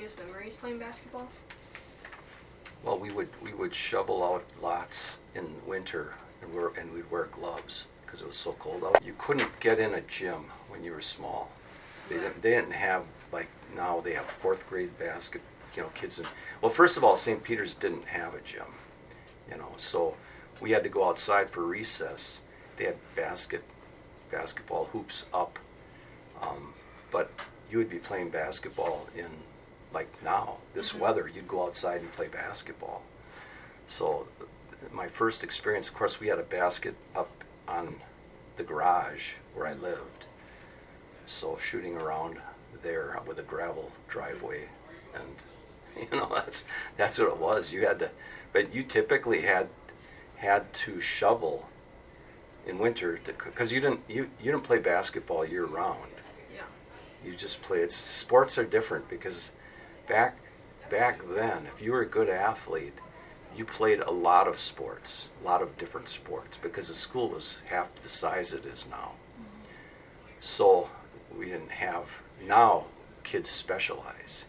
fondest memories playing basketball? Well, we would shovel out lots in winter, and we'd wear gloves because it was so cold out. You couldn't get in a gym when you were small. They didn't have, like now they have fourth grade basket, kids. Well, first of all, St. Peter's didn't have a gym, so we had to go outside for recess. They had basketball hoops up, but you would be playing basketball in, like now, this weather, you'd go outside and play basketball. So my first experience, of course, we had a basket up on the garage where I lived. So shooting around there with a gravel driveway, and that's what it was. You had to, but you typically had to shovel in winter because you didn't play basketball year round. Yeah. You just play. Sports are different because back then, if you were a good athlete, you played a lot of sports, a lot of different sports, because the school was half the size it is now. So we didn't have, now kids specialize,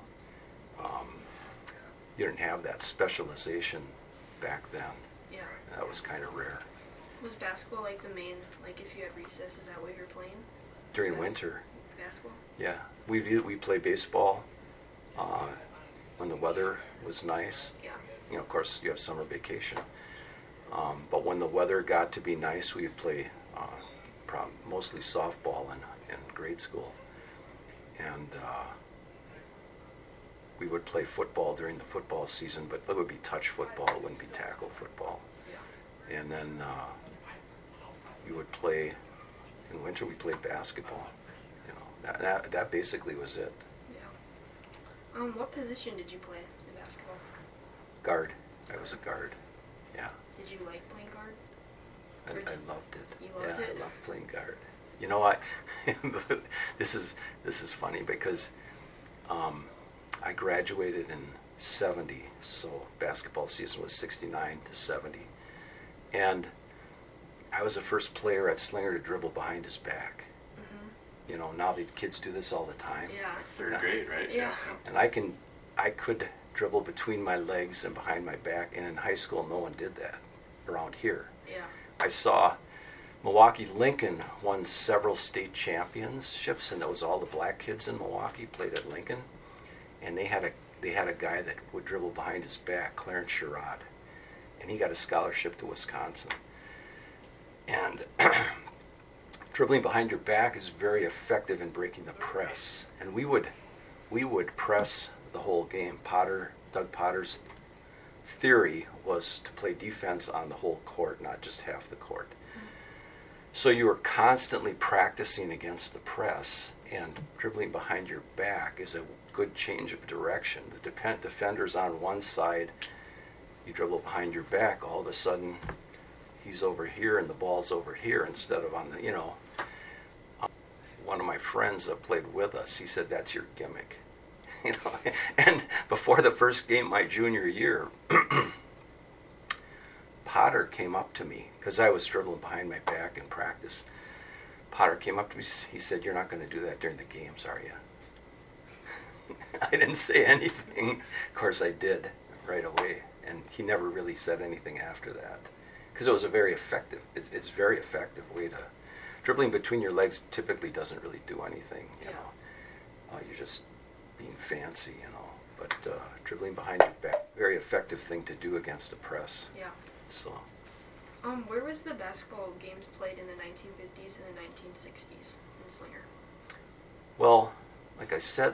you didn't have that specialization back then. Yeah. That was kind of rare. Was basketball like the main, like if you had recess, is that what you're playing? During winter. Basketball? Yeah. We play baseball when the weather was nice. Yeah. Of course, you have summer vacation. But when the weather got to be nice, we would play mostly softball in grade school. And we would play football during the football season, but it would be touch football, it wouldn't be tackle football. Yeah. And then we would play, in winter we played basketball. That basically was it. Yeah. What position did you play in basketball? Guard. I was a guard. Yeah. Did you like playing guard? I loved it. You loved it? I loved playing guard. This is funny because I graduated in 70, so basketball season was 69 to 70. And I was the first player at Slinger to dribble behind his back. Mm-hmm. Now the kids do this all the time. Yeah. Third grade, right? Yeah. And I could dribble between my legs and behind my back, and in high school no one did that around here. Yeah. I saw Milwaukee Lincoln won several state championships, and it was all the black kids in Milwaukee played at Lincoln, and they had a guy that would dribble behind his back, Clarence Sherrod, and he got a scholarship to Wisconsin. And dribbling behind your back is very effective in breaking the press, and we would press the whole game. Doug Potter's theory was to play defense on the whole court, not just half the court. So you were constantly practicing against the press, and dribbling behind your back is a good change of direction. The defender's on one side, you dribble behind your back, all of a sudden he's over here and the ball's over here instead of on the, one of my friends that played with us, he said, that's your gimmick. And before the first game my junior year, Potter came up to me, because I was dribbling behind my back in practice. Potter came up to me, he said, you're not going to do that during the games, are you? I didn't say anything. Of course I did right away, and he never really said anything after that, because it was a very effective, it's very effective way to, dribbling between your legs typically doesn't really do anything, you're just being fancy, but dribbling behind your back, very effective thing to do against a press. Yeah. So. Where was the basketball games played in the 1950s and the 1960s in Slinger? Well, like I said,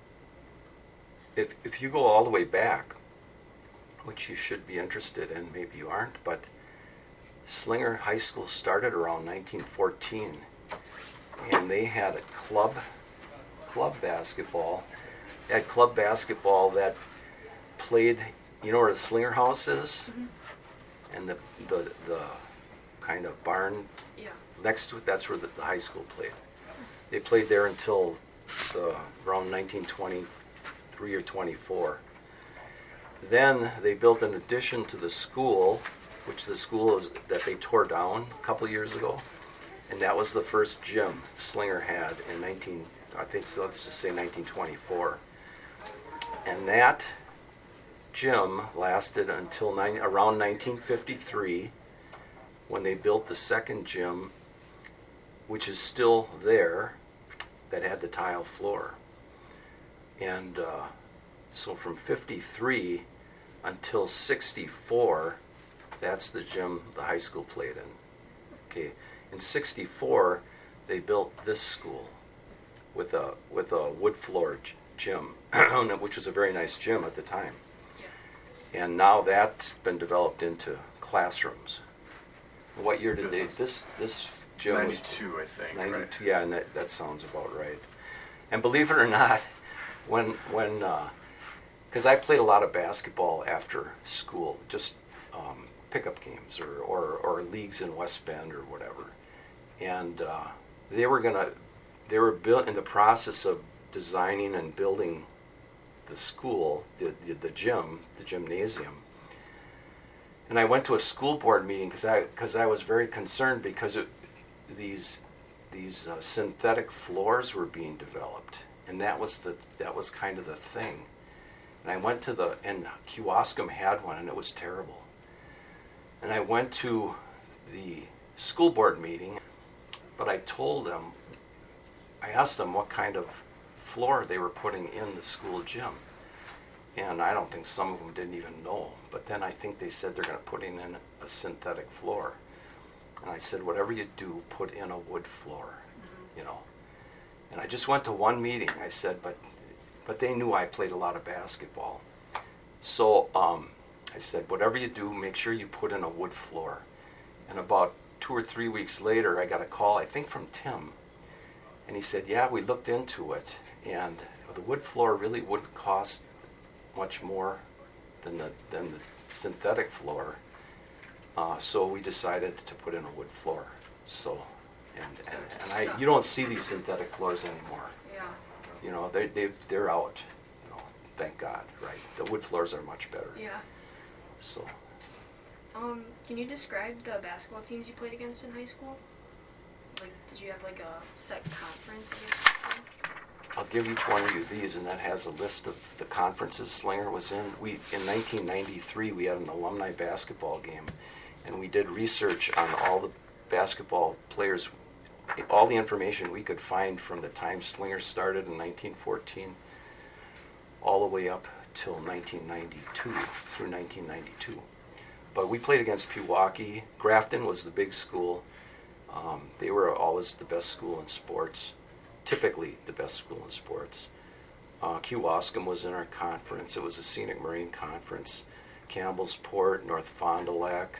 if you go all the way back, which you should be interested in, maybe you aren't, but Slinger High School started around 1914, and they had a club basketball. They had club basketball that played, where the Slinger House is? Mm-hmm. And the kind of barn next to it, that's where the high school played. They played there until around 1923 or 24. Then they built an addition to the school, which the school that they tore down a couple years ago, and that was the first gym Slinger had in let's just say 1924. And that gym lasted until around 1953, when they built the second gym, which is still there, that had the tile floor. And so from 53 until 64, that's the gym the high school played in. Okay, in 64, they built this school with a wood floor gym, which was a very nice gym at the time. Yeah. And now that's been developed into classrooms. What year did they? This gym 92, I think. 92. Right? Yeah, and that sounds about right. And believe it or not, when because I played a lot of basketball after school, just pickup games or leagues in West Bend or whatever, and they were built in the process of designing and building the school, the gym, the gymnasium. And I went to a school board meeting because I was very concerned because these synthetic floors were being developed, and that was kind of the thing. And I went to and Kewaskum had one, and it was terrible. And I went to the school board meeting, but I asked them what kind of floor they were putting in the school gym. And I don't think some of them didn't even know. But then I think they said they're going to put in a synthetic floor. And I said, whatever you do, put in a wood floor, you know. And I just went to one meeting. I said, but they knew I played a lot of basketball. So I said, whatever you do, make sure you put in a wood floor. And about 2 or 3 weeks later, I got a call, I think from Tim. And he said, yeah, we looked into it. And the wood floor really wouldn't cost much more than the synthetic floor. So we decided to put in a wood floor. So, and you don't see these synthetic floors anymore. Yeah. You know, they're out. You know, thank God, right? The wood floors are much better. Yeah. So. Can you describe the basketball teams you played against in high school? Like, did you have like a set conference against them? I'll give each one of you these, and that has a list of the conferences Slinger was in. In 1993, we had an alumni basketball game, and we did research on all the basketball players, all the information we could find from the time Slinger started in 1914 all the way up till 1992, through 1992. But we played against Pewaukee. Grafton was the big school. They were always the best school in sports, typically the best school in sports. Kewaskum was in our conference. It was a Scenic Marine Conference. Campbellsport, North Fond du Lac.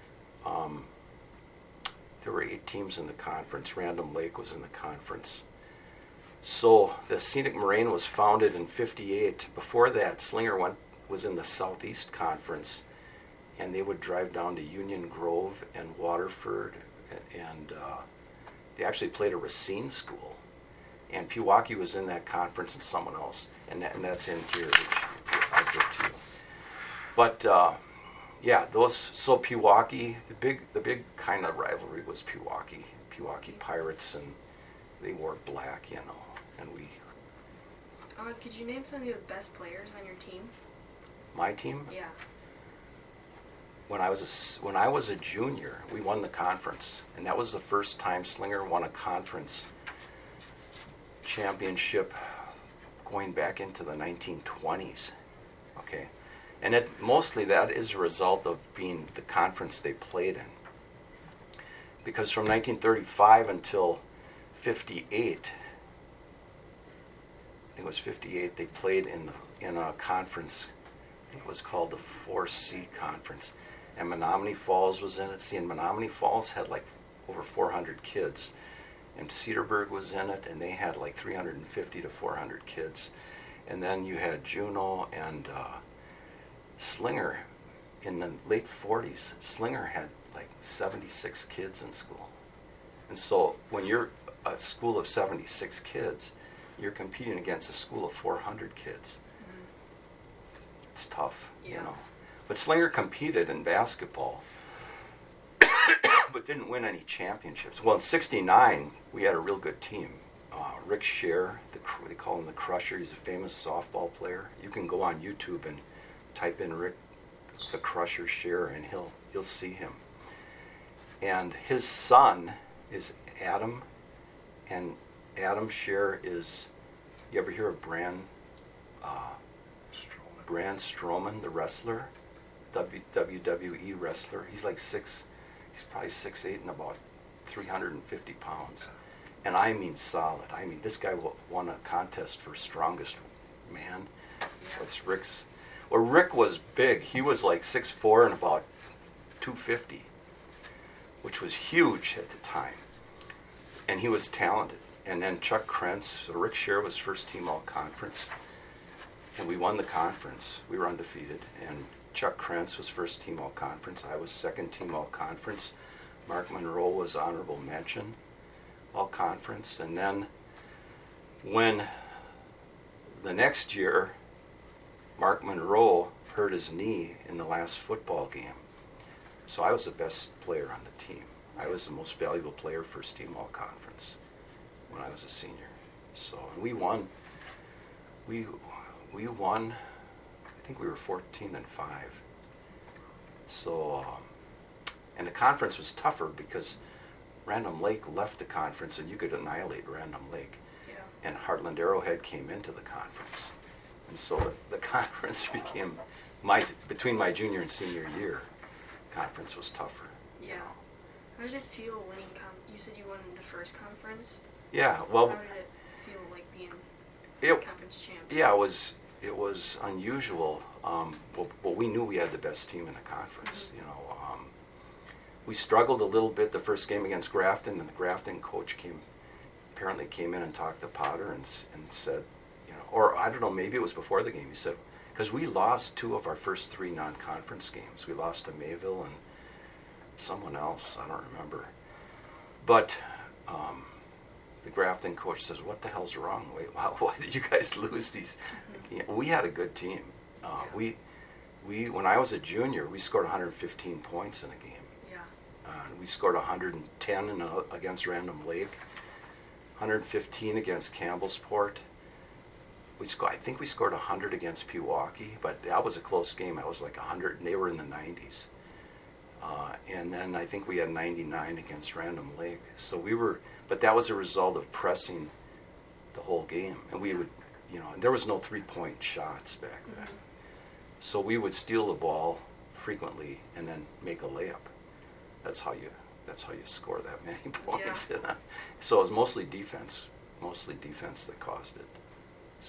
There were 8 teams in the conference. Random Lake was in the conference. So the Scenic Marine was founded in '58. Before that, Slinger was in the Southeast Conference, and they would drive down to Union Grove and Waterford, and they actually played a Racine school. And Pewaukee was in that conference and someone else, and that's in here, which I'll give to you. But yeah, so Pewaukee, the big kind of rivalry was Pewaukee Pirates, and they wore black, you know, and we. Could you name some of the best players on your team? My team? Yeah. When I was a junior, we won the conference, and that was the first time Slinger won a conference championship going back into the 1920s. Okay, and mostly that is a result of being the conference they played in. Because from 1935 until 58, I think it was 58, they played in a conference. I think it was called the 4C Conference. And Menominee Falls was in it. See, and Menominee Falls had like over 400 kids. And Cedarburg was in it, and they had like 350 to 400 kids. And then you had Juneau and Slinger. In the late 40s, Slinger had like 76 kids in school. And so when you're a school of 76 kids, you're competing against a school of 400 kids. Mm-hmm. It's tough, you know. But Slinger competed in basketball, but didn't win any championships. Well, in '69, we had a real good team. Rick Scher, they call him the Crusher. He's a famous softball player. You can go on YouTube and type in Rick the Crusher Scher, and you'll see him. And his son is Adam, and Adam Scher is, you ever hear of Braun Strowman, the wrestler, WWE wrestler? He's probably 6'8" and about 350 pounds. And I mean solid. I mean, this guy won a contest for strongest man. What's Rick's? Well, Rick was big. He was like 6'4" and about 250, which was huge at the time. And he was talented. And then Chuck Krentz, so Rick Scher was first team all-conference. And we won the conference. We were undefeated. And Chuck Krentz was first team all-conference. I was second team all-conference. Mark Monroe was honorable mention all-conference. And then when the next year, Mark Monroe hurt his knee in the last football game. So I was the best player on the team. I was the most valuable player first team all-conference when I was a senior. So we won. We won. I think we were 14-5. So and the conference was tougher because Random Lake left the conference, and you could annihilate Random Lake. Yeah. And Heartland Arrowhead came into the conference, and so the conference became between my junior and senior year. Conference was tougher. Yeah. How did it feel winning? You said you won the first conference. Yeah. Well. How did it feel like being conference champs? Yeah, it was unusual. Well, we knew we had the best team in the conference. Mm-hmm. We struggled a little bit the first game against Grafton, and the Grafton coach apparently came in and talked to Potter and said, or I don't know, maybe it was before the game. He said, because we lost 2 of our first 3 non-conference games. We lost to Mayville and someone else, I don't remember. But the Grafton coach says, "What the hell's wrong? Why did you guys lose these?" We had a good team. We when I was a junior, we scored 115 points in a game. We scored 110 against Random Lake, 115 against Campbellsport. I think we scored 100 against Pewaukee, but that was a close game. That was like 100, and they were in the 90s. And then I think we had 99 against Random Lake. So but that was a result of pressing the whole game. And we would, there was no 3-point shots back then. Mm-hmm. So we would steal the ball frequently and then make a layup. That's how you score that many points. Yeah. So it was mostly defense that caused it.